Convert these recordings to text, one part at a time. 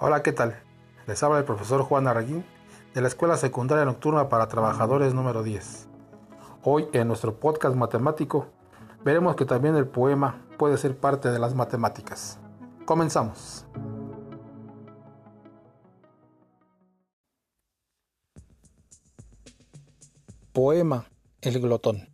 Hola, ¿qué tal? Les habla el profesor Juan Arreguín de la Escuela Secundaria Nocturna para Trabajadores número 10. Hoy, en nuestro podcast matemático, veremos que también el poema puede ser parte de las matemáticas. Comenzamos. Poema El glotón.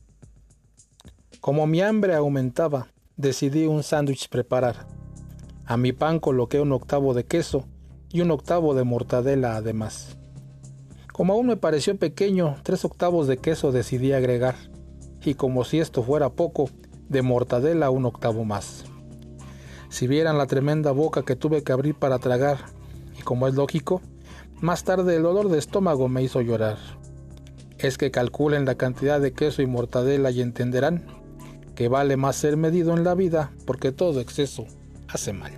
Como mi hambre aumentaba, decidí un sándwich preparar. A mi pan coloqué un octavo de queso y un octavo de mortadela además. Como aún me pareció pequeño, 3/8 de queso decidí agregar, y como si esto fuera poco, de mortadela un octavo más. Si vieran la tremenda boca que tuve que abrir para tragar, y como es lógico, más tarde el dolor de estómago me hizo llorar. Es que calculen la cantidad de queso y mortadela y entenderán que vale más ser medido en la vida, porque todo exceso hace mal.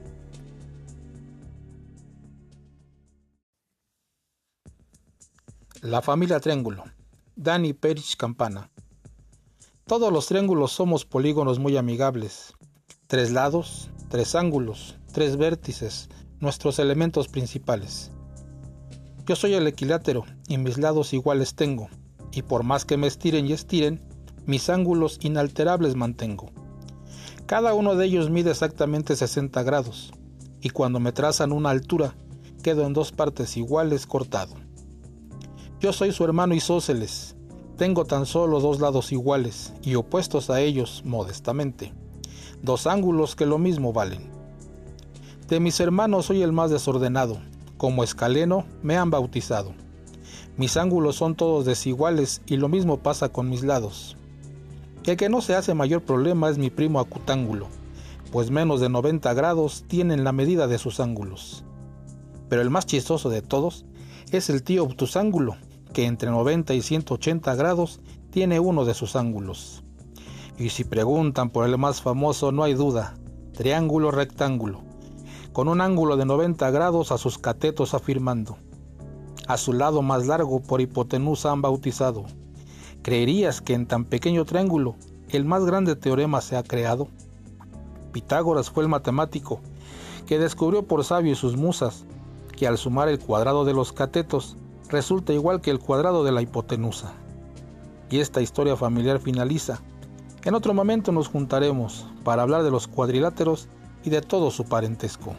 La familia triángulo. Dani Perich Campana. Todos los triángulos somos polígonos muy amigables. 3 lados, 3 ángulos, 3 vértices, nuestros elementos principales. Yo soy el equilátero y mis lados iguales tengo, y por más que me estiren y estiren, mis ángulos inalterables mantengo. Cada uno de ellos mide exactamente 60 grados, y cuando me trazan una altura, quedo en 2 partes iguales cortado. Yo soy su hermano isósceles, tengo tan solo 2 lados iguales y opuestos a ellos modestamente, 2 ángulos que lo mismo valen. De mis hermanos soy el más desordenado, como escaleno me han bautizado. Mis ángulos son todos desiguales y lo mismo pasa con mis lados. El que no se hace mayor problema es mi primo acutángulo, pues menos de 90 grados tienen la medida de sus ángulos. Pero el más chistoso de todos es el tío obtusángulo, que entre 90 y 180 grados tiene uno de sus ángulos. Y si preguntan por el más famoso, no hay duda, triángulo rectángulo, con un ángulo de 90 grados a sus catetos afirmando. A su lado más largo por hipotenusa han bautizado. ¿Creerías que en tan pequeño triángulo el más grande teorema se ha creado? Pitágoras fue el matemático que descubrió por sabio y sus musas que al sumar el cuadrado de los catetos resulta igual que el cuadrado de la hipotenusa. Y esta historia familiar finaliza. En otro momento nos juntaremos para hablar de los cuadriláteros y de todo su parentesco.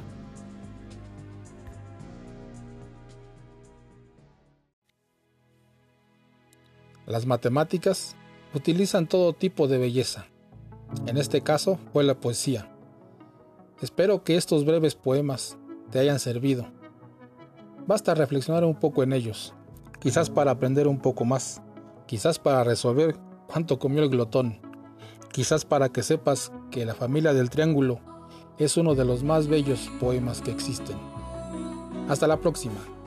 Las matemáticas utilizan todo tipo de belleza. En este caso fue la poesía. Espero que estos breves poemas te hayan servido. Basta reflexionar un poco en ellos, quizás para aprender un poco más, quizás para resolver cuánto comió el glotón, quizás para que sepas que La familia del triángulo es uno de los más bellos poemas que existen. Hasta la próxima.